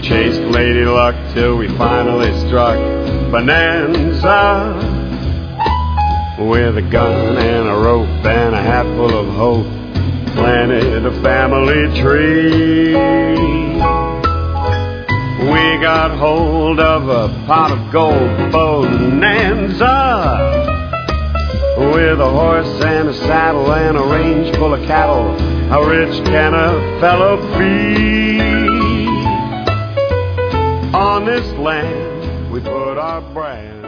chased Lady Luck till we finally struck Bonanza with a gun and a rope and a hat full of hope. Planted a family tree. We got hold of a pot of gold bonanza with a horse and a saddle and a range full of cattle. How rich can a fellow be? On this land we put our brand.